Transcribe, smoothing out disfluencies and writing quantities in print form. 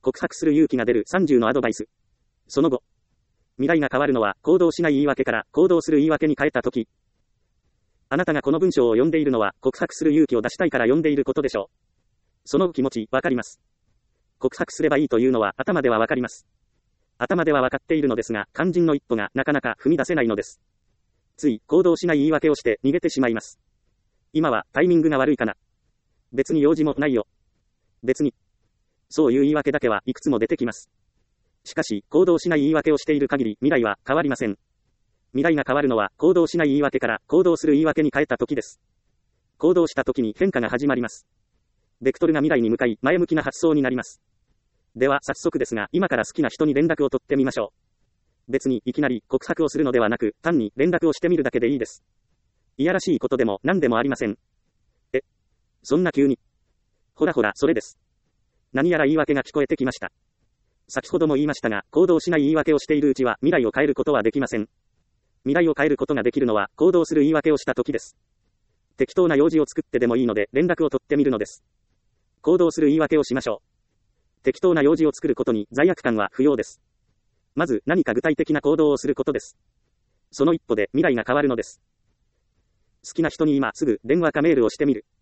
告白する勇気が出る30のアドバイス。その後、未来が変わるのは行動しない言い訳から行動する言い訳に変えたとき。あなたがこの文章を読んでいるのは告白する勇気を出したいから読んでいることでしょう。その気持ちわかります。告白すればいいというのは頭ではわかります。頭ではわかっているのですが、肝心の一歩がなかなか踏み出せないのです。つい行動しない言い訳をして逃げてしまいます。今はタイミングが悪いかな。別に用事もないよ。別に。そういう言い訳だけはいくつも出てきます。しかし、行動しない言い訳をしている限り未来は変わりません。未来が変わるのは行動しない言い訳から行動する言い訳に変えた時です。行動した時に変化が始まります。ベクトルが未来に向かい前向きな発想になります。では早速ですが、今から好きな人に連絡を取ってみましょう。別にいきなり告白をするのではなく、単に連絡をしてみるだけでいいです。いやらしいことでも何でもありません。そんな急に。ほらほら、それです。何やら言い訳が聞こえてきました。先ほども言いましたが、行動しない言い訳をしているうちは未来を変えることはできません。未来を変えることができるのは行動する言い訳をした時です。適当な用事を作ってでもいいので連絡を取ってみるのです。行動する言い訳をしましょう。適当な用事を作ることに罪悪感は不要です。まず何か具体的な行動をすることです。その一歩で未来が変わるのです。好きな人に今すぐ電話かメールをしてみる。